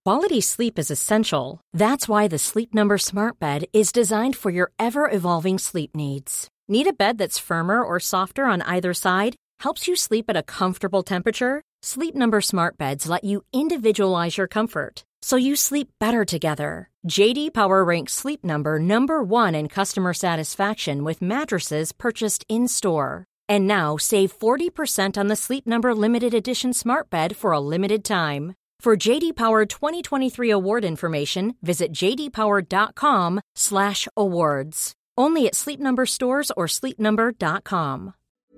Quality sleep is essential. That's why the Sleep Number Smart Bed is designed for your ever-evolving sleep needs. Need a bed that's firmer or softer on either side? Helps you sleep at a comfortable temperature? Sleep Number Smart Beds let you individualize your comfort, so you sleep better together. J.D. Power ranks Sleep Number number one in customer satisfaction with mattresses purchased in-store. And now, save 40% on the Sleep Number Limited Edition Smart Bed for a limited time. For J.D. Power 2023 award information, visit jdpower.com/awards. Only at Sleep Number stores or sleepnumber.com.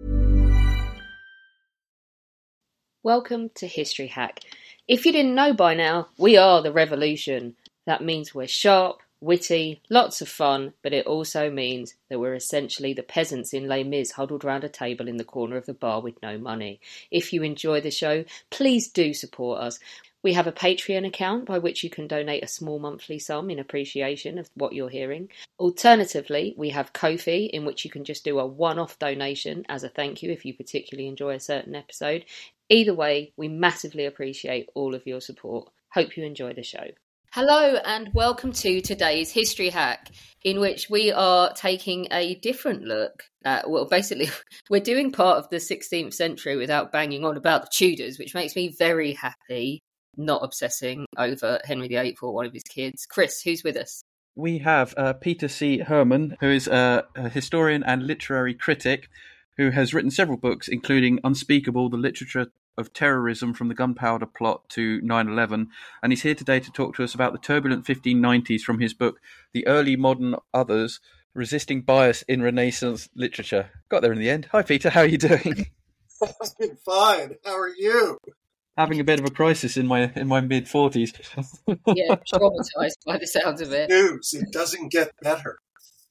Welcome to History Hack. If you didn't know by now, we are the revolution. That means we're sharp, witty, lots of fun, but it also means that we're essentially the peasants in Les Mis huddled round a table in the corner of the bar with no money. If you enjoy the show, please do support us. We have a Patreon account by which you can donate a small monthly sum in appreciation of what you're hearing. Alternatively, we have Ko-fi, in which you can just do a one-off donation as a thank you if you particularly enjoy a certain episode. Either way, we massively appreciate all of your support. Hope you enjoy the show. Hello and welcome to today's History Hack, in which we are taking a different look at, basically, we're doing part of the 16th century without banging on about the Tudors, which makes me very happy, not obsessing over Henry VIII or one of his kids. Chris, who's with us? We have Peter C. Herman, who is a historian and literary critic who has written several books, including Unspeakable, the Literature of Terrorism from the Gunpowder Plot to 9/11, and he's here today to talk to us about the turbulent 1590s from his book, The Early Modern Others, Resisting Bias in Renaissance Literature. Got there in the end. Hi, Peter. How are you doing? I'm fine. How are you? Having a bit of a crisis in my mid-40s. Yeah, traumatised by the sounds of it. News, it doesn't get better.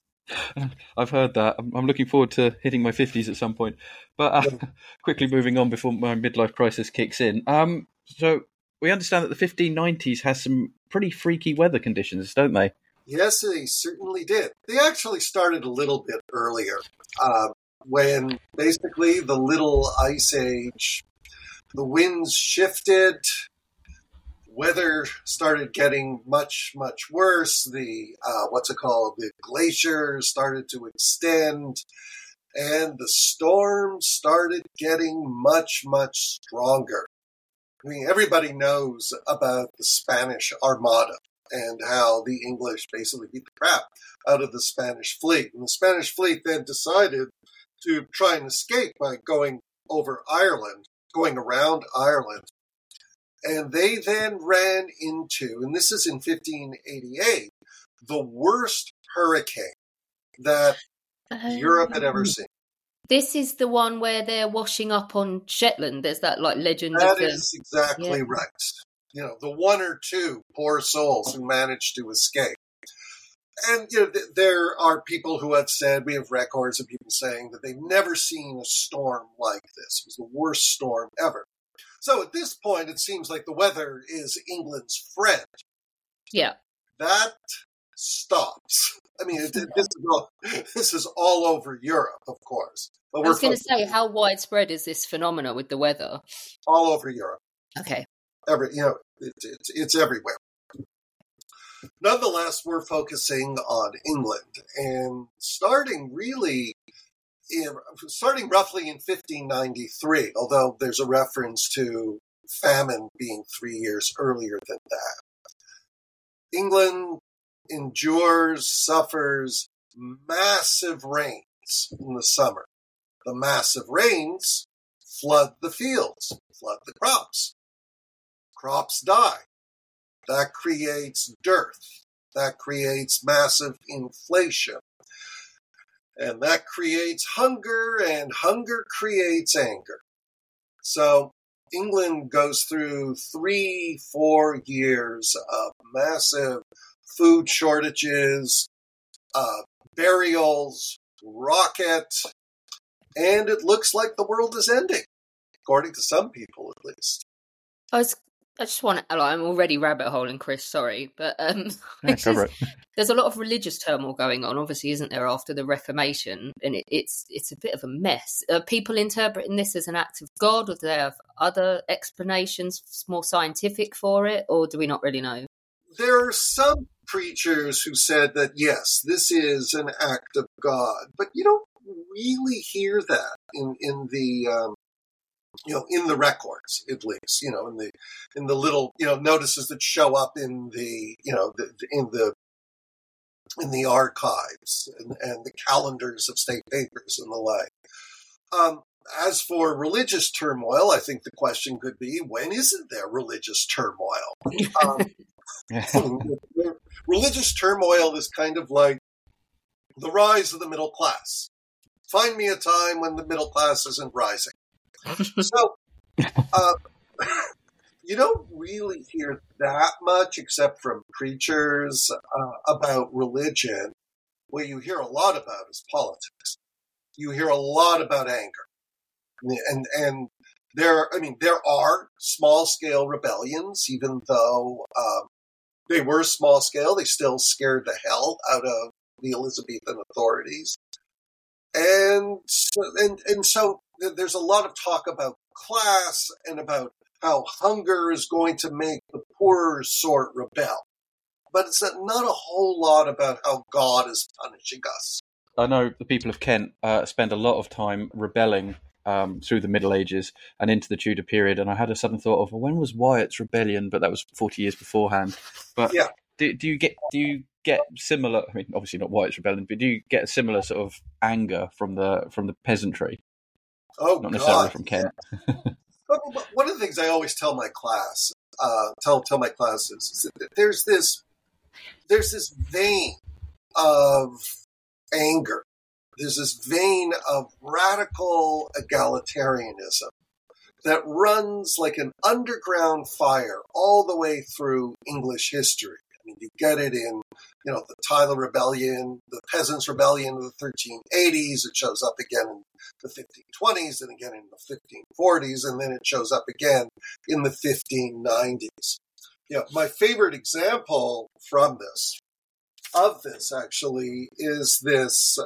I've heard that. I'm looking forward to hitting my 50s at some point. But quickly moving on before my midlife crisis kicks in. So we understand that the 1590s has some pretty freaky weather conditions, don't they? Yes, they certainly did. They actually started a little bit earlier, when basically the Little Ice Age, the winds shifted, weather started getting much, much worse. The the glaciers started to extend, and the storms started getting much, much stronger. I mean, everybody knows about the Spanish Armada and how the English basically beat the crap out of the Spanish fleet. And the Spanish fleet then decided to try and escape by going around Ireland. And they then ran into, and this is in 1588, the worst hurricane that Europe had ever seen. This is the one where they're washing up on Shetland. There's that legend of That is exactly right. You know, the one or two poor souls who managed to escape. And there are people who have said, we have records of people saying that they've never seen a storm like this. It was the worst storm ever. So at this point, it seems like the weather is England's friend. Yeah. That stops. I mean, this is all over Europe, of course. But I was going to say, how widespread is this phenomena with the weather? All over Europe. Okay. It's everywhere. Nonetheless, we're focusing on England, and starting roughly in 1593, although there's a reference to famine being 3 years earlier than that. England suffers massive rains in the summer. The massive rains flood the fields, flood the crops. Crops die. That creates dearth. That creates massive inflation. And that creates hunger, and hunger creates anger. So England goes through 3-4 years of massive food shortages, burials, rocket, and it looks like the world is ending, according to some people at least. I was I just want to, I'm already rabbit holing, Chris, sorry, but Cover it. there's a lot of religious turmoil going on, obviously, isn't there, after the Reformation, and it's a bit of a mess. Are people interpreting this as an act of God, or do they have other explanations, more scientific for it, or do we not really know? There are some preachers who said that, yes, this is an act of God, but you don't really hear that in the in the records, at least, in the little, notices that show up in the, in the archives and the calendars of state papers and the like. As for religious turmoil, I think the question could be, when isn't there religious turmoil? Religious turmoil is kind of like the rise of the middle class. Find me a time when the middle class isn't rising. So, you don't really hear that much except from preachers about religion. What you hear a lot about is politics. You hear a lot about anger. And there are small-scale rebellions, even though they were small-scale, they still scared the hell out of the Elizabethan authorities. And so there's a lot of talk about class and about how hunger is going to make the poorer sort rebel. But it's not a whole lot about how God is punishing us. I know the people of Kent spend a lot of time rebelling through the Middle Ages and into the Tudor period. And I had a sudden thought of, well, when was Wyatt's rebellion? But that was 40 years beforehand. But yeah. Do you get similar? I mean, obviously not Wyatt's rebellion, but do you get a similar sort of anger from the peasantry? Oh, not necessarily from Kent. Yeah. One of the things I always tell my class, tell my classes, is that there's this vein of anger. There's this vein of radical egalitarianism that runs like an underground fire all the way through English history. I mean, you get it in, the Tyler Rebellion, the Peasants' Rebellion of the 1380s. It shows up again in the 1520s and again in the 1540s, and then it shows up again in the 1590s. My favorite example from this, actually, is this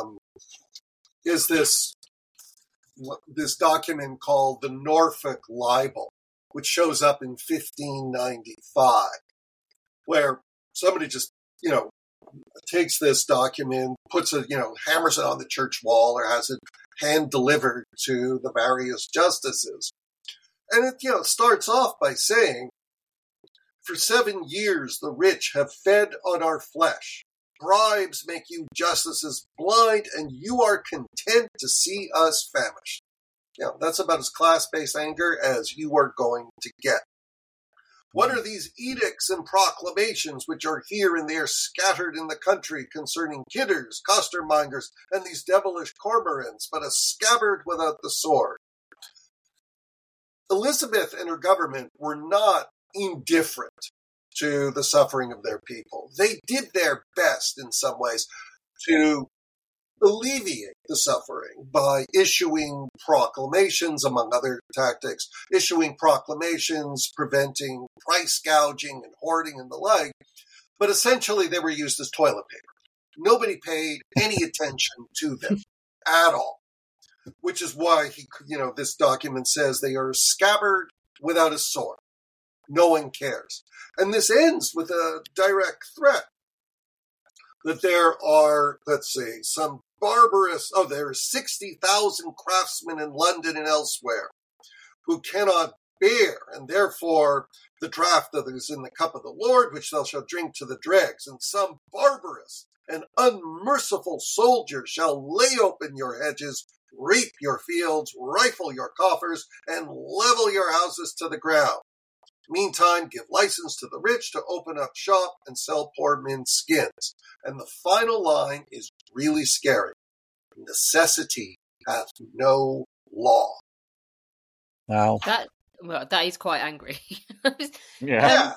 document called the Norfolk Libel, which shows up in 1595, where somebody just, takes this document, puts it, hammers it on the church wall or has it hand delivered to the various justices. And it, starts off by saying, "For 7 years the rich have fed on our flesh. Bribes make you justices blind, and you are content to see us famished." That's about as class-based anger as you are going to get. "What are these edicts and proclamations which are here and there scattered in the country concerning kidders, costermongers, and these devilish cormorants, but a scabbard without the sword?" Elizabeth and her government were not indifferent to the suffering of their people. They did their best in some ways to alleviate the suffering by issuing proclamations, among other tactics, issuing proclamations preventing price gouging and hoarding and the like. But essentially they were used as toilet paper. Nobody paid any attention to them at all, which is why this document says they are a scabbard without a sword. No one cares. And this ends with a direct threat that there are, some barbarous, there are 60,000 craftsmen in London and elsewhere who cannot bear, and therefore the draught that is in the cup of the Lord, which thou shalt drink to the dregs, and some barbarous and unmerciful soldier shall lay open your hedges, reap your fields, rifle your coffers, and level your houses to the ground. Meantime, give license to the rich to open up shop and sell poor men's skins. And the final line is really scary. Necessity hath no law. Wow. That is quite angry. Yeah.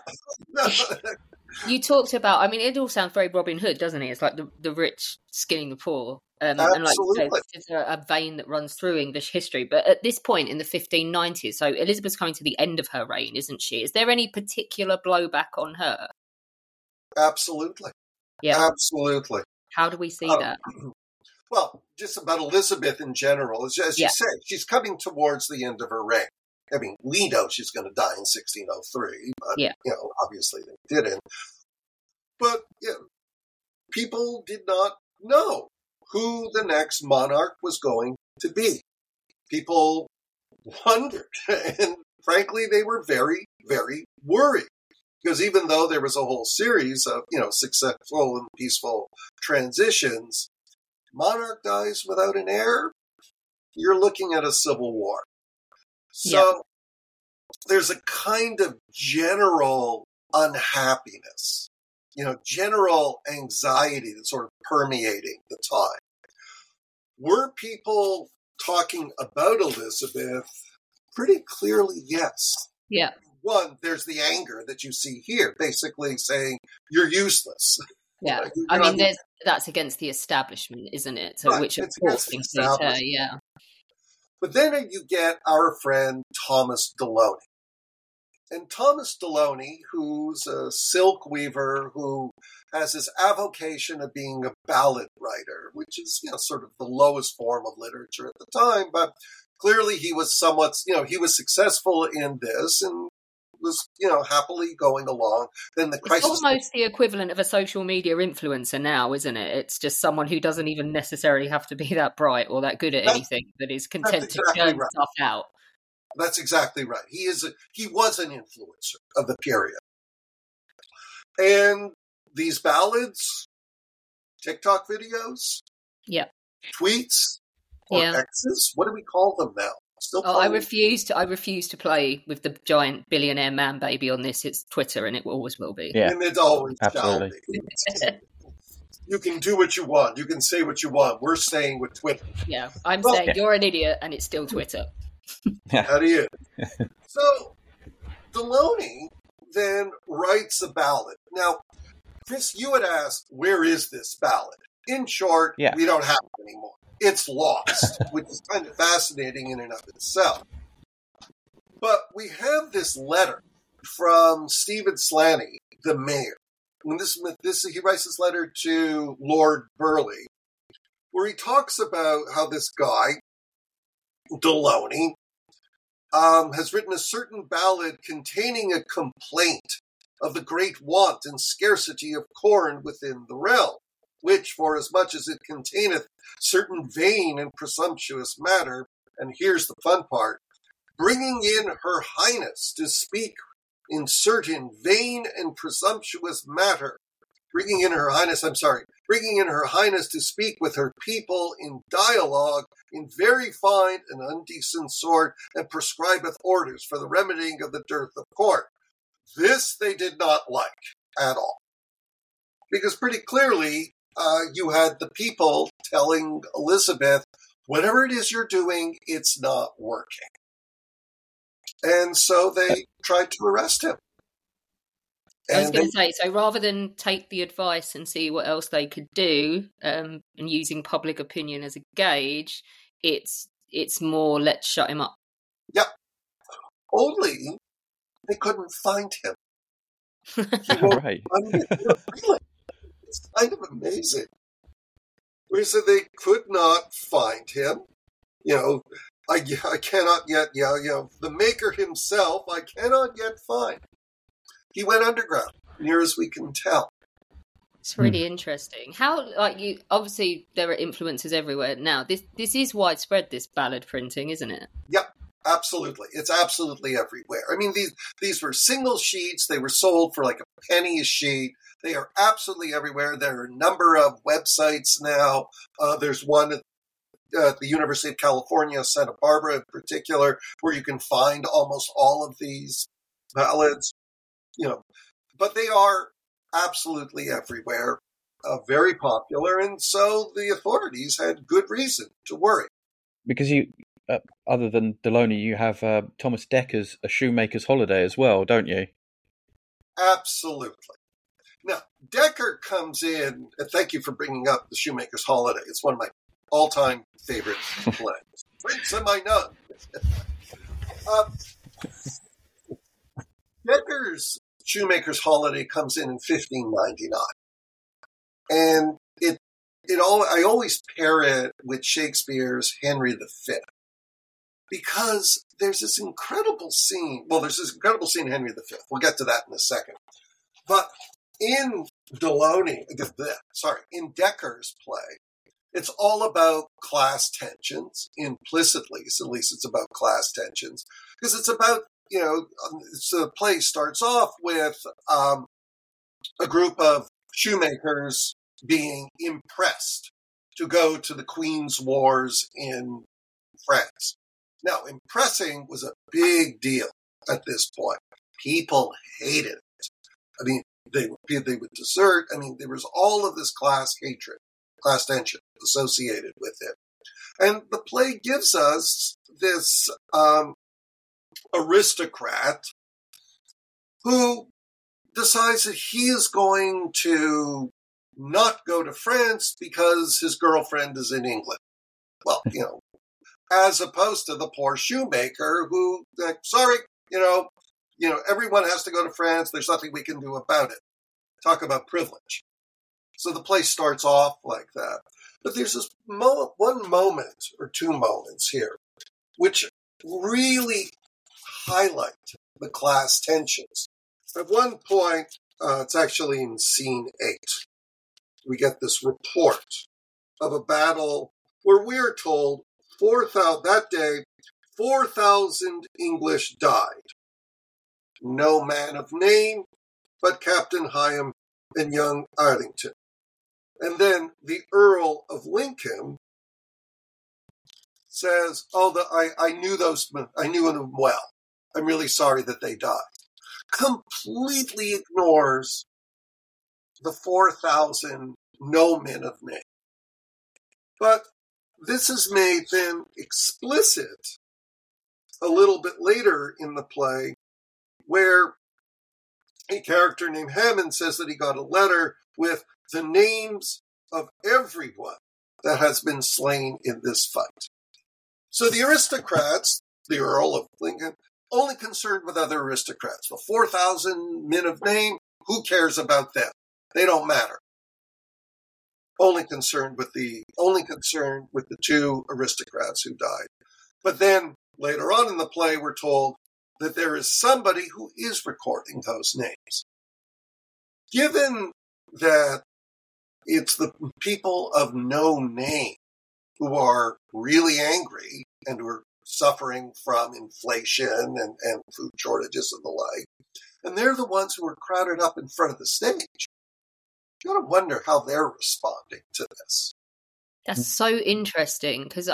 You talked about, it all sounds very Robin Hood, doesn't it? It's like the rich skinning the poor. And like Absolutely. this is a vein that runs through English history. But at this point in the 1590s, so Elizabeth's coming to the end of her reign, isn't she? Is there any particular blowback on her? Absolutely. Yeah. Absolutely. How do we see that? Well, just about Elizabeth in general. As you say, she's coming towards the end of her reign. I mean, we know she's going to die in 1603, but, obviously they didn't. But people did not know who the next monarch was going to be. People wondered, and frankly, they were very, very worried. Because even though there was a whole series of, successful and peaceful transitions, monarch dies without an heir, you're looking at a civil war. So there's a kind of general unhappiness, general anxiety that's sort of permeating the time. Were people talking about Elizabeth? Pretty clearly, yes. Yeah. One, there's the anger that you see here, basically saying you're useless. Yeah, that's against the establishment, isn't it? So, right. Which of course includes her, yeah. But then you get our friend Thomas Deloney. And Thomas Deloney, who's a silk weaver, who has this avocation of being a ballad writer, which is, sort of the lowest form of literature at the time, but clearly he was somewhat, he was successful in this and was, happily going along. Then the crisis. It's almost the equivalent of a social media influencer now, isn't it? It's just someone who doesn't even necessarily have to be that bright or that good at anything, that is content to churn stuff out. That's exactly right. He was an influencer of the period. And these ballads, TikTok videos, tweets, or X's, what do we call them now? I refuse to play with the giant billionaire man baby on this. It's Twitter, and it always will be. Yeah, and it always shall be. You can do what you want. You can say what you want. We're saying with Twitter. Yeah, I'm saying you're an idiot, and it's still Twitter. How do you? So, Deloney then writes a ballad. Now, Chris, you had asked, where is this ballad? In short, we don't have it anymore. It's lost, which is kind of fascinating in and of itself. But we have this letter from Stephen Slaney, the mayor. And he writes this letter to Lord Burleigh, where he talks about how this guy, Deloney, has written a certain ballad containing a complaint of the great want and scarcity of corn within the realm, which, for as much as it containeth certain vain and presumptuous matter, and here's the fun part, bringing in her highness to speak in certain vain and presumptuous matter, bringing in her highness to speak with her people in dialogue in very fine and undecent sort, and prescribeth orders for the remedying of the dearth of corn. This they did not like at all. Because pretty clearly, you had the people telling Elizabeth, whatever it is you're doing, it's not working. And so they tried to arrest him. I was going to say, so rather than take the advice and see what else they could do, and using public opinion as a gauge, it's more, let's shut him up. Yep. Only they couldn't find him. Right. It's kind of amazing. We said they could not find him. I cannot yet, the maker himself, I cannot yet find. He went underground, near as we can tell. It's really interesting. How, obviously there are influences everywhere now. This is widespread, this ballad printing, isn't it? Yep, absolutely. It's absolutely everywhere. I mean, these were single sheets. They were sold for like a penny a sheet. They are absolutely everywhere. There are a number of websites now. There's one at the University of California, Santa Barbara in particular, where you can find almost all of these ballads. But they are absolutely everywhere, very popular, and so the authorities had good reason to worry. Because you, other than Deloney, you have Thomas Decker's A Shoemaker's Holiday as well, don't you? Absolutely. Now, Decker comes in, and thank you for bringing up The Shoemaker's Holiday. It's one of my all-time favorite plays. Prince and my Nun. Decker's Shoemaker's Holiday comes in 1599. And I always pair it with Shakespeare's Henry V. Because there's this incredible scene. Well, there's this incredible scene in Henry V. We'll get to that in a second. But in in Decker's play, it's all about class tensions, implicitly, at least it's about class tensions. Because it's about, so the play starts off with a group of shoemakers being impressed to go to the Queen's Wars in France. Now, impressing was a big deal at this point. People hated it. I mean, they would desert. I mean, there was all of this class hatred, class tension associated with it. And the play gives us this aristocrat who decides that he is going to not go to France because his girlfriend is in England. Well, as opposed to the poor shoemaker who, sorry, everyone has to go to France. There's nothing we can do about it. Talk about privilege. So the play starts off like that. But there's this one moment or two moments here which really highlight the class tensions. At one point, it's actually in scene 8. We get this report of a battle where we're told that day 4,000 English died. No man of name but Captain Hyam and young Arlington. And then the Earl of Lincoln says, I knew them well. I'm really sorry that they died. Completely ignores the 4,000 no men of name. But this is made then explicit a little bit later in the play, where a character named Hammond says that he got a letter with the names of everyone that has been slain in this fight. So the aristocrats, the Earl of Lincoln, only concerned with other aristocrats. The 4,000 men of name, who cares about them? They don't matter. Only concerned with the 2 aristocrats who died. But then later on in the play, we're told that there is somebody who is recording those names. Given that it's the people of no name who are really angry and who are suffering from inflation and food shortages and the like, and they're the ones who are crowded up in front of the stage, you got to wonder how they're responding to this. That's so interesting, because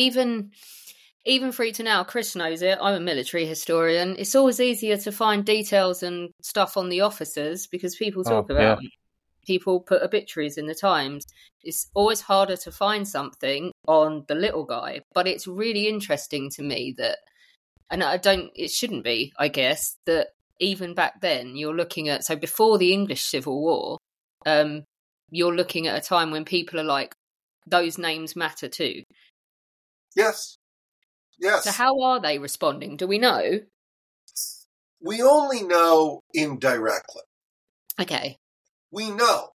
even through to now, Chris knows it, I'm a military historian. It's always easier to find details and stuff on the officers because people talk about them. People put obituaries in the Times. It's always harder to find something on the little guy, but it's really interesting to me that, and it shouldn't be, I guess, that even back then you're looking at, so before the English Civil War, you're looking at a time when people are like, those names matter too. Yes. So how are they responding? Do we know? We only know indirectly. Okay. We know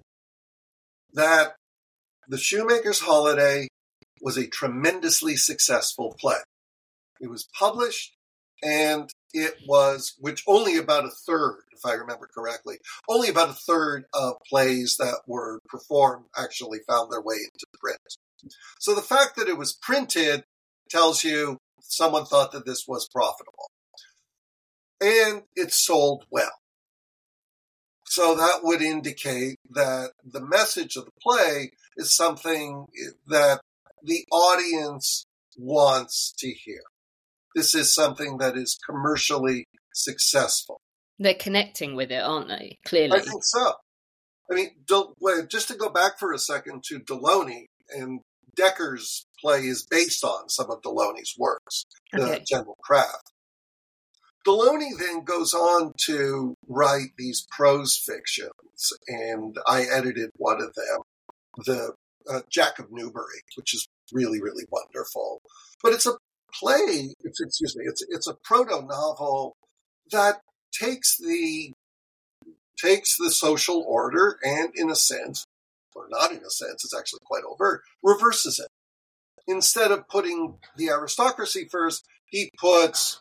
that The Shoemaker's Holiday was a tremendously successful play. It was published, and it was, which only about a third, if I remember correctly, only about a third of plays that were performed actually found their way into print. So the fact that it was printed tells you someone thought that this was profitable. And it sold well. So that would indicate that the message of the play is something that the audience wants to hear. This is something that is commercially successful. They're connecting with it, aren't they? Clearly. I think so. I mean, just to go back for a second to Delony, and Decker's play is based on some of Delony's works, the General Craft. Delony then goes on to write these prose fictions, and I edited one of them, Jack of Newbury, which is really, really wonderful. But it's a play, it's a proto-novel that takes the social order and, in a sense, or not in a sense, it's actually quite overt, reverses it. Instead of putting the aristocracy first, he puts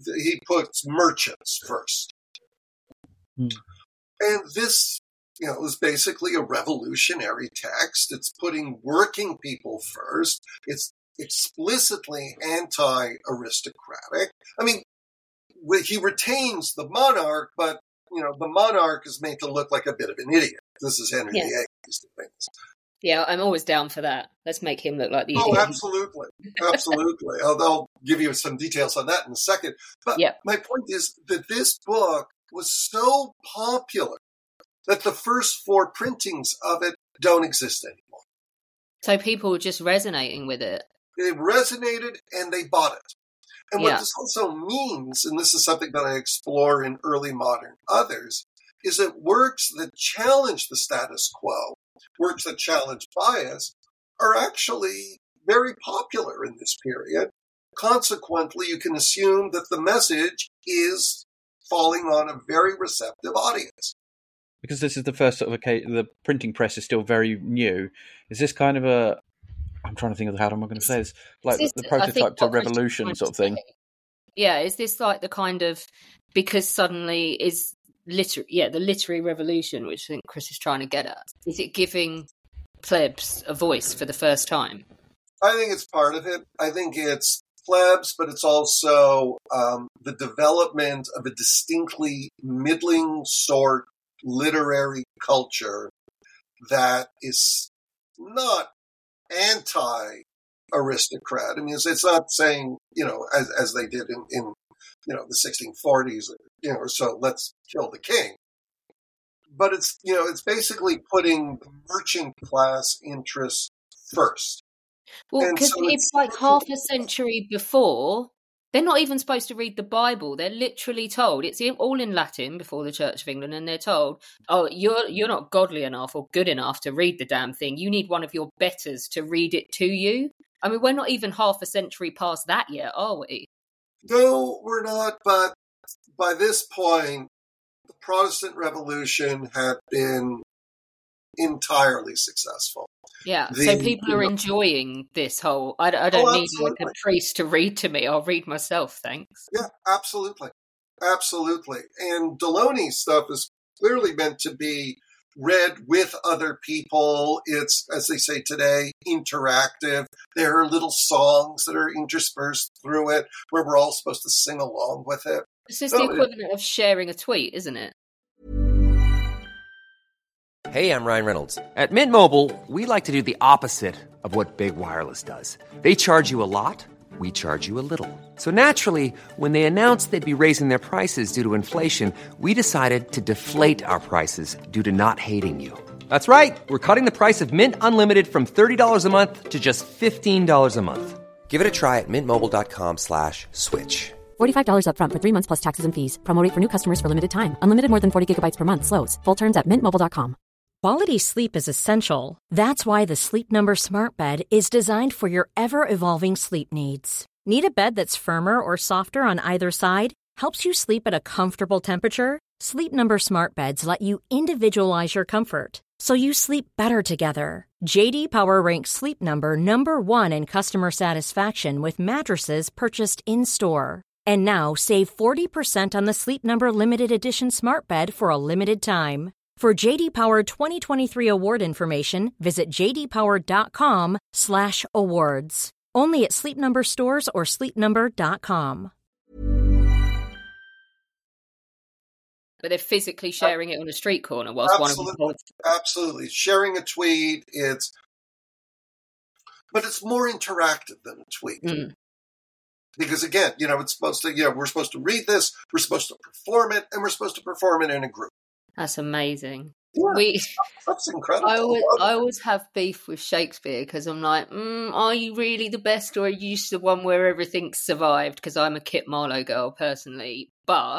merchants first. And this, is basically a revolutionary text. It's putting working people first. It's explicitly anti-aristocratic. I mean, he retains the monarch, but, the monarch is made to look like a bit of an idiot. This is Henry VIII. Yeah, I'm always down for that. Let's make him look like the idiot. Oh, absolutely. Absolutely. I'll give you some details on that in a second. But my point is that this book was so popular that the first 4 printings of it don't exist anymore. So people were just resonating with it. They resonated and they bought it. And what this also means, and this is something that I explore in early modern others, is that works that challenge the status quo, works that challenge bias, are actually very popular in this period. Consequently, you can assume that the message is falling on a very receptive audience. Because this is the first sort of the printing press is still very new. Is this kind of I'm trying to think of how am I going to say this, like the prototype to revolution sort of thing? Yeah, is this like the kind of, because suddenly is the literary revolution, which I think Chris is trying to get at. Is it giving plebs a voice for the first time? I think it's part of it. I think it's plebs, but it's also the development of a distinctly middling sort literary culture that is not anti-aristocrat. I mean, it's not saying, as they did in the 1640s, or so, let's kill the king. But it's basically putting the merchant class interests first. Well, because it's like half a century before, they're not even supposed to read the Bible. They're literally told, it's all in Latin before the Church of England, and they're told, oh, you're not godly enough or good enough to read the damn thing. You need one of your betters to read it to you. I mean, we're not even half a century past that yet, are we? No, we're not, but by this point, the Protestant Revolution had been entirely successful. Yeah, so people are enjoying this whole, I don't need like a priest to read to me, I'll read myself, thanks. Yeah, absolutely. Absolutely. And Delony's stuff is clearly meant to be read with other people. It's, as they say today, interactive. There are little songs that are interspersed through it where we're all supposed to sing along with it. This is the equivalent of sharing a tweet, isn't it? Hey, I'm Ryan Reynolds. At Mint Mobile, we like to do the opposite of what Big Wireless does. They charge you a lot, we charge you a little. So naturally, when they announced they'd be raising their prices due to inflation, we decided to deflate our prices due to not hating you. That's right. We're cutting the price of Mint Unlimited from $30 a month to just $15 a month. Give it a try at mintmobile.com/switch. $45 up front for 3 months plus taxes and fees. Promo rate for new customers for limited time. Unlimited more than 40 gigabytes per month. Slows full terms at mintmobile.com. Quality sleep is essential. That's why the Sleep Number Smart Bed is designed for your ever-evolving sleep needs. Need a bed that's firmer or softer on either side? Helps you sleep at a comfortable temperature? Sleep Number Smart Beds let you individualize your comfort, so you sleep better together. J.D. Power ranks Sleep Number number 1 in customer satisfaction with mattresses purchased in-store. And now, save 40% on the Sleep Number Limited Edition Smart Bed for a limited time. For J.D. Power 2023 award information, visit jdpower.com/awards. Only at Sleep Number stores or sleepnumber.com. But they're physically sharing it on a street corner whilst one of them holds. Absolutely. Sharing a tweet, but it's more interactive than a tweet. Because again, it's supposed to, we're supposed to read this, we're supposed to perform it, and we're supposed to perform it in a group. That's amazing. Yeah, that's incredible. I always have beef with Shakespeare because I'm like, are you really the best, or are you the one where everything's survived? Because I'm a Kit Marlowe girl personally. But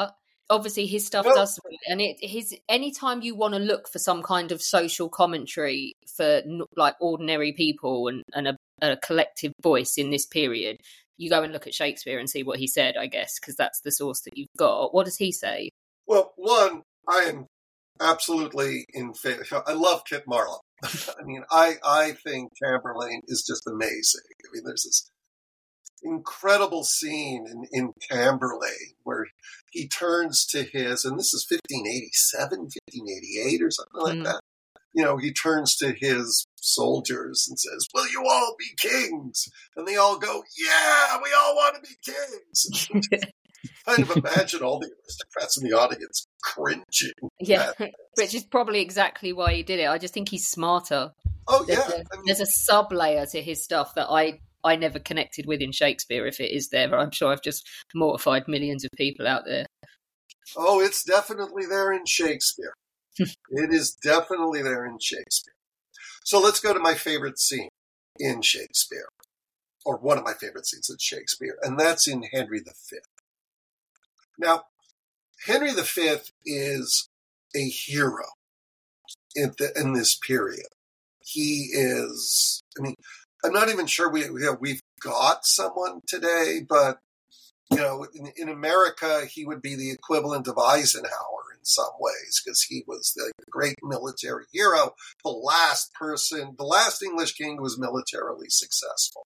obviously his stuff does, and anytime you want to look for some kind of social commentary for like ordinary people and a collective voice in this period, you go and look at Shakespeare and see what he said, I guess, because that's the source that you've got. What does he say? Well, one, I am absolutely in favor. I love Kit Marlowe. I mean, I think Tamburlaine is just amazing. I mean, there's this incredible scene in Tamburlaine where he turns to his, and this is 1587, 1588 or something like that. You know, he turns to his soldiers and says, "Will you all be kings?" And they all go, "Yeah, we all want to be kings." Kind of imagine all the aristocrats in the audience cringing. Yeah, which is probably exactly why he did it. I just think he's smarter. Oh, yeah. There's a sub-layer to his stuff that I never connected with in Shakespeare, if it is there. I'm sure I've just mortified millions of people out there. Oh, it's definitely there in Shakespeare. It is definitely there in Shakespeare. So let's go to my favorite scene in Shakespeare, or one of my favorite scenes in Shakespeare, and that's in Henry V. Now, Henry V is a hero in this period. He is, I mean, I'm not even sure we've got someone today, but, you know, in America, he would be the equivalent of Eisenhower in some ways, because he was the great military hero, the last English king who was militarily successful.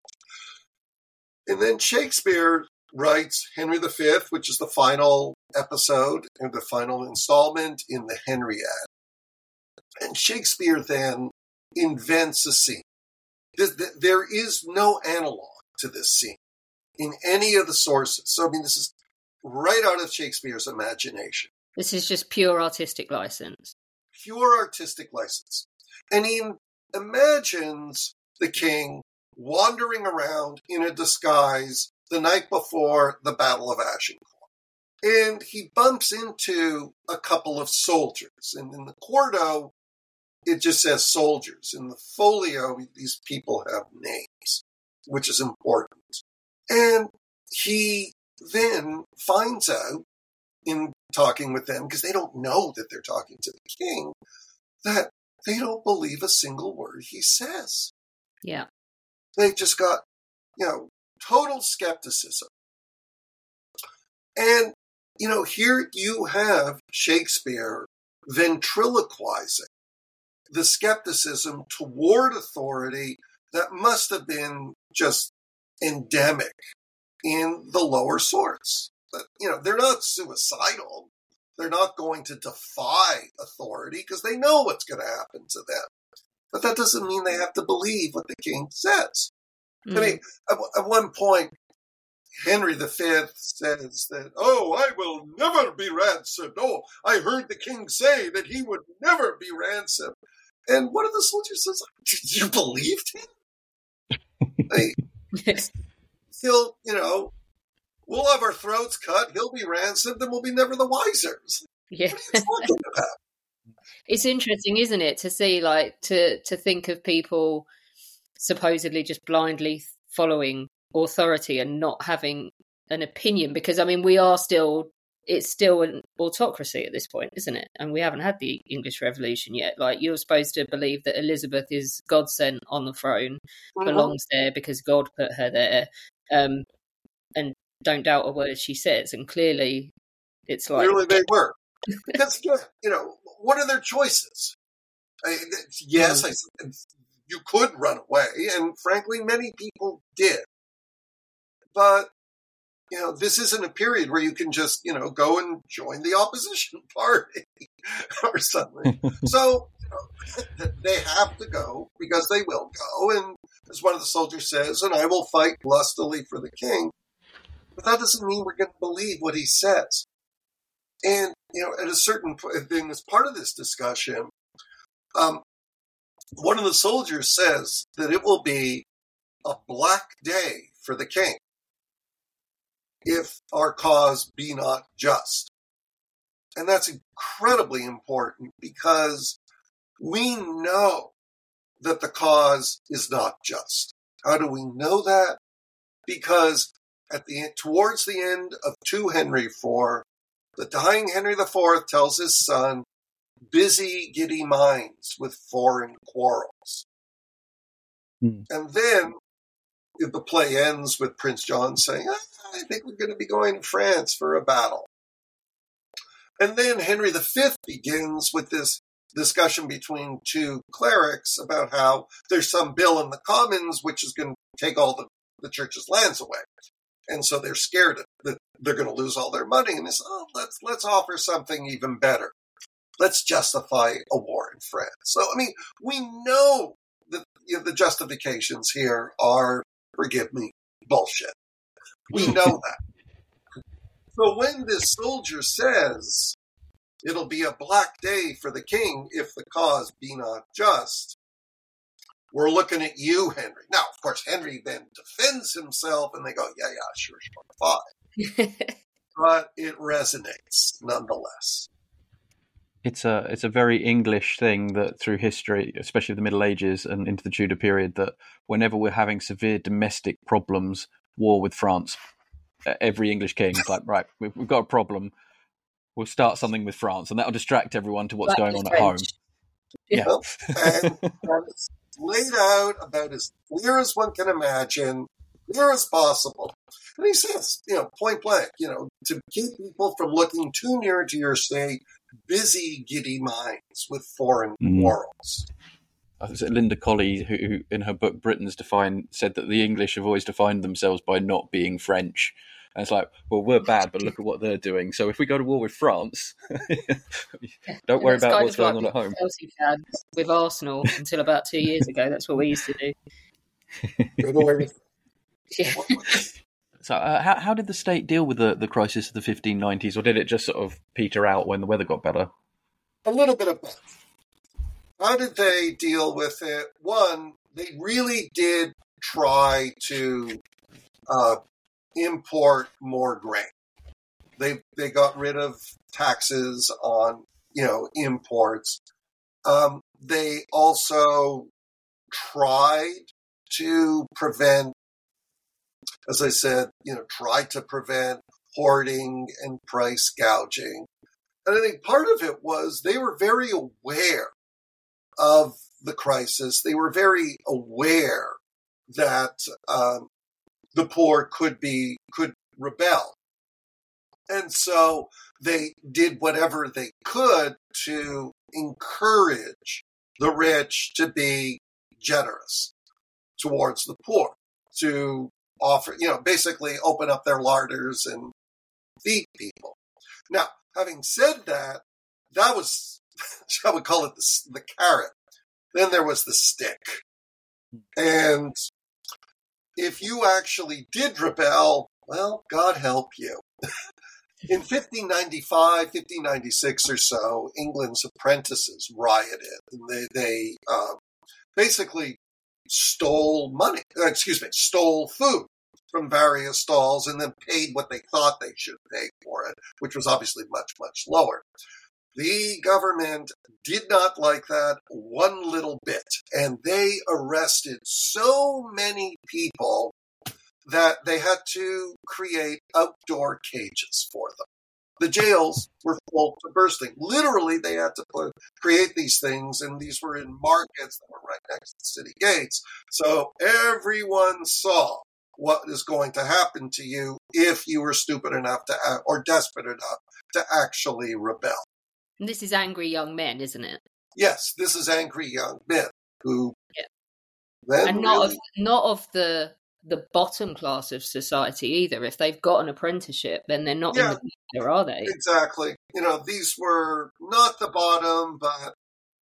And then Shakespeare writes Henry V, which is the final episode and the final installment in the Henriade. And Shakespeare then invents a scene. There is no analog to this scene in any of the sources. So, I mean, this is right out of Shakespeare's imagination. This is just pure artistic license. Pure artistic license. And he imagines the king wandering around in a disguise the night before the Battle of Agincourt. And he bumps into a couple of soldiers. And in the Quarto, it just says soldiers. In the folio, these people have names, which is important. And he then finds out, in talking with them, because they don't know that they're talking to the king, that they don't believe a single word he says. Yeah. They've just got, total skepticism. And, here you have Shakespeare ventriloquizing the skepticism toward authority that must have been just endemic in the lower sorts. But, they're not suicidal. They're not going to defy authority because they know what's going to happen to them. But that doesn't mean they have to believe what the king says. Mm. I mean, at one point, Henry V says that, I will never be ransomed. Oh, I heard the king say that he would never be ransomed. And one of the soldiers says, you believed him? He'll, we'll have our throats cut, he'll be ransomed, and we'll be never the wiser. Yeah. What are you talking about? It's interesting, isn't it, to see, to think of people supposedly just blindly following authority and not having an opinion, because, it's still an autocracy at this point, isn't it? And we haven't had the English Revolution yet. You're supposed to believe that Elizabeth is God sent on the throne, belongs there because God put her there, and don't doubt a word she says. And clearly, it's like... Clearly they were. Because, what are their choices? Yes, you could run away, and frankly, many people did. But, this isn't a period where you can just, go and join the opposition party or something. So, they have to go because they will go. And as one of the soldiers says, and I will fight lustily for the king. But that doesn't mean we're going to believe what he says. And, at a certain point, as part of this discussion, one of the soldiers says that it will be a black day for the king if our cause be not just. And that's incredibly important because we know that the cause is not just. How do we know that? Because towards the end of 2 Henry IV, The dying Henry IV tells his son, busy, giddy minds with foreign quarrels. And then the play ends with Prince John saying, I think we're going to be going to France for a battle. And then Henry V begins with this discussion between two clerics about how there's some bill in the Commons which is going to take all the church's lands away. And so they're scared that they're going to lose all their money. And they say, let's offer something even better. Let's justify a war in France. So, I mean, we know that the justifications here are, forgive me, bullshit. We know that. So when this soldier says, it'll be a black day for the king if the cause be not just, we're looking at you, Henry. Now, of course, Henry then defends himself, and they go, yeah, sure, fine. But it resonates nonetheless. It's a very English thing that through history, especially the Middle Ages and into the Tudor period, that whenever we're having severe domestic problems, war with France, every English king is like, right, we've got a problem, we'll start something with France, and that'll distract everyone to what's going on at home. Yeah. And it's laid out about as clear as one can imagine, clear as possible. And he says, point blank, to keep people from looking too near to your state, busy, giddy minds with foreign quarrels. Linda Colley, who in her book Britain's Defined, said that the English have always defined themselves by not being French. And it's like, well, we're bad, but look at what they're doing. So if we go to war with France, don't worry about what's going on at home. Chelsea fans with Arsenal until about 2 years ago. That's what we used to do. Yeah. So how did the state deal with the crisis of the 1590s, or did it just sort of peter out when the weather got better? A little bit of both. How did they deal with it? One, they really did try to import more grain. They got rid of taxes on imports. They also tried to prevent, as I said, tried to prevent hoarding and price gouging. And I think part of it was they were very aware of the crisis. They were very aware that the poor could rebel. And so they did whatever they could to encourage the rich to be generous towards the poor, to offer, basically open up their larders and feed people. Now, having said that, that was, shall we call it the carrot. Then there was the stick. And if you actually did rebel, well, God help you. In 1595, 1596 or so, England's apprentices rioted. And they basically stole food from various stalls and then paid what they thought they should pay for it, which was obviously much, much lower. The government did not like that one little bit, and they arrested so many people that they had to create outdoor cages for them. The jails were full to bursting. Literally, they had to create these things, and these were in markets that were right next to the city gates. So everyone saw what is going to happen to you if you were stupid enough or desperate enough to actually rebel. And this is angry young men, isn't it? Yes, this is angry young men who, and not of the bottom class of society either. If they've got an apprenticeship, then they're not in the future, are they? Exactly. These were not the bottom, but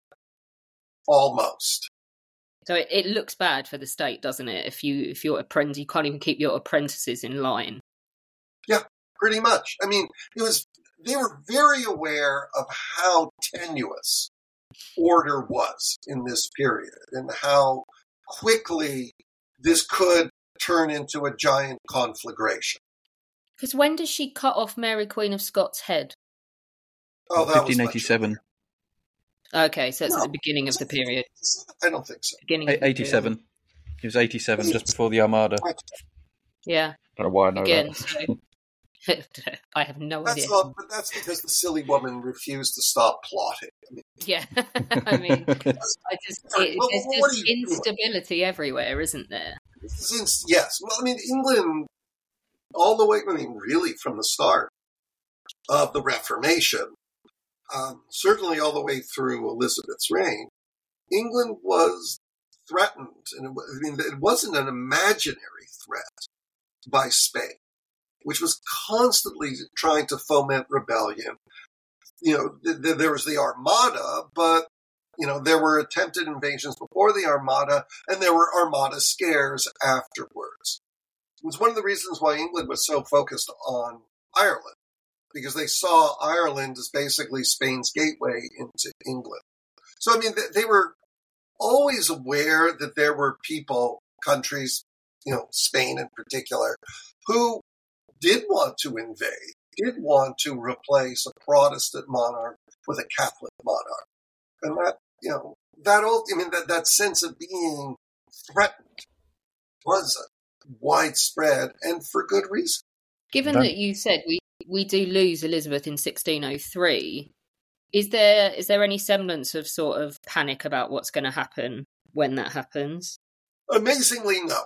almost. So it looks bad for the state, doesn't it? If you're apprentice, you can't even keep your apprentices in line. Yeah, pretty much. I mean, they were very aware of how tenuous order was in this period and how quickly this could turn into a giant conflagration. Because when does she cut off Mary Queen of Scots' head? Oh, that 1587. was okay, so it's at the beginning of the period. I don't think so. Beginning 87. He was 87, just before the Armada. Yeah. I don't know why I know that. So I have no That's idea. not, but that's because the silly woman refused to stop plotting. I mean, Yeah, I mean, there's what are just you doing? instability everywhere, isn't there? Yes. Well, I mean, England, all the way, I mean, really from the start of the Reformation, certainly all the way through Elizabeth's reign, England was threatened. And it wasn't an imaginary threat by Spain, which was constantly trying to foment rebellion. There was the Armada, but there were attempted invasions before the Armada, and there were Armada scares afterwards. It was one of the reasons why England was so focused on Ireland, because they saw Ireland as basically Spain's gateway into England. So, I mean, they were always aware that there were countries, Spain in particular, who did want to invade, did want to replace a Protestant monarch with a Catholic monarch. And that sense of being threatened was widespread, and for good reason. Given that you said we do lose Elizabeth in 1603, is there any semblance of sort of panic about what's going to happen when that happens? Amazingly, no.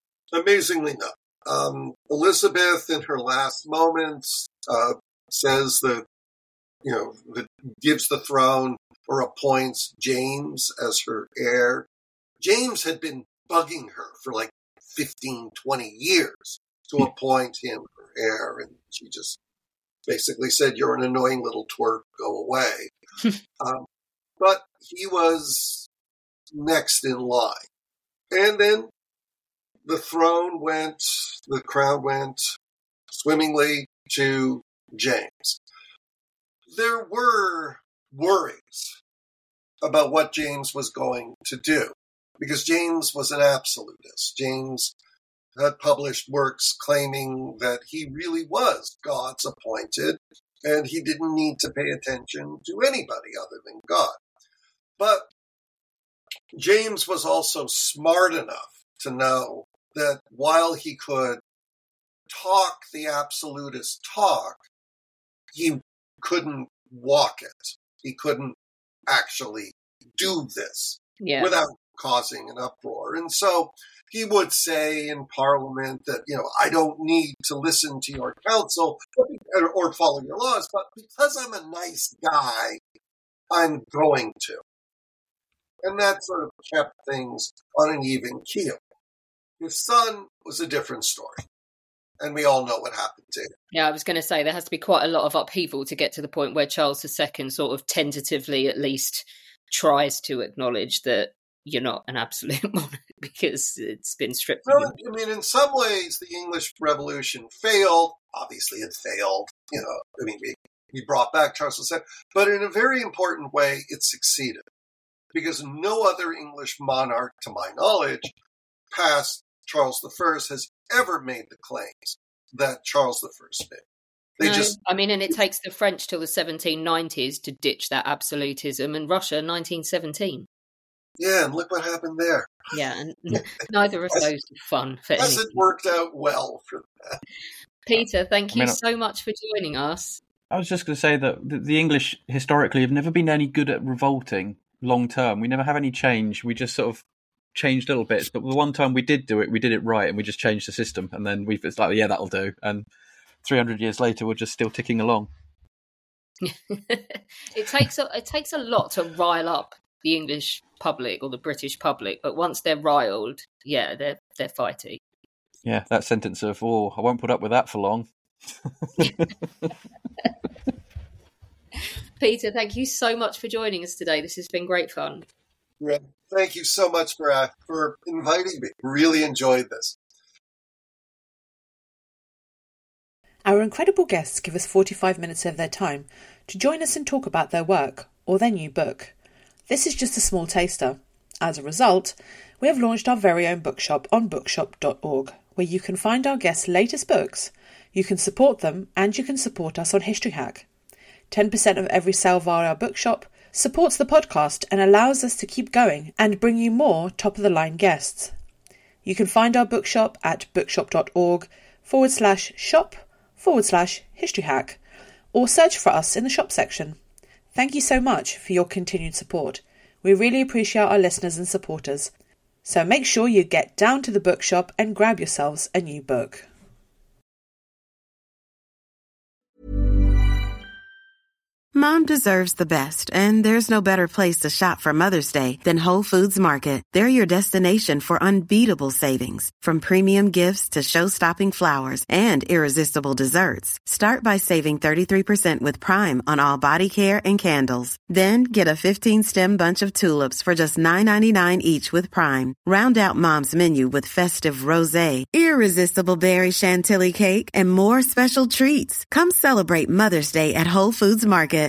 Elizabeth, in her last moments, says that, that gives the throne or appoints James as her heir. James had been bugging her for like 15, 20 years to appoint him her heir, and she just basically said, "You're an annoying little twerp, go away." But he was next in line. And then the crown went swimmingly to James. There were worries about what James was going to do, because James was an absolutist. James had published works claiming that he really was God's appointed, and he didn't need to pay attention to anybody other than God. But James was also smart enough to know that while he could talk the absolutist talk, he couldn't walk it. He couldn't actually do this without causing an uproar. And so he would say in Parliament that, I don't need to listen to your counsel or follow your laws, but because I'm a nice guy, I'm going to. And that sort of kept things on an even keel. His son was a different story, and we all know what happened to him. Yeah, I was going to say there has to be quite a lot of upheaval to get to the point where Charles II sort of tentatively at least tries to acknowledge that you're not an absolute monarch because it's been stripped. Well, I mean, in some ways, the English Revolution failed. Obviously, it failed. We brought back Charles II, but in a very important way, it succeeded, because no other English monarch, to my knowledge, past Charles I, has ever made the claims that Charles I made. And it takes the French till the 1790s to ditch that absolutism, and Russia 1917. Yeah, and look what happened there. Yeah, and neither of those are fun for anyone. Hasn't worked out well for that. Peter, thank you so much for joining us. I was just going to say that the English historically have never been any good at revolting long term. We never have any change. We just sort of changed little bits, but the one time we did do it, we did it right, and we just changed the system, and then it's like, yeah, that'll do. And 300 years later, we're just still ticking along. It takes a lot to rile up the English public or the British public, but once they're riled, they're fighty. Yeah, that sentence of, I won't put up with that for long. Peter, thank you so much for joining us today. This has been great fun. Yeah, thank you so much for inviting me. Really enjoyed this. Our incredible guests give us 45 minutes of their time to join us and talk about their work or their new book. This is just a small taster. As a result, we have launched our very own bookshop on bookshop.org, where you can find our guests' latest books, you can support them, and you can support us on History Hack. 10% of every sale via our bookshop supports the podcast and allows us to keep going and bring you more top-of-the-line guests. You can find our bookshop at bookshop.org/shop facebook.com/historyhack or search for us in the shop section. Thank you so much for your continued support. We really appreciate our listeners and supporters. So make sure you get down to the bookshop and grab yourselves a new book. Mom deserves the best, and there's no better place to shop for Mother's Day than Whole Foods Market. They're your destination for unbeatable savings, from premium gifts to show-stopping flowers and irresistible desserts. Start by saving 33% with Prime on all body care and candles. Then get a 15-stem bunch of tulips for just $9.99 each with Prime. Round out Mom's menu with festive rosé, irresistible berry chantilly cake, and more special treats. Come celebrate Mother's Day at Whole Foods Market.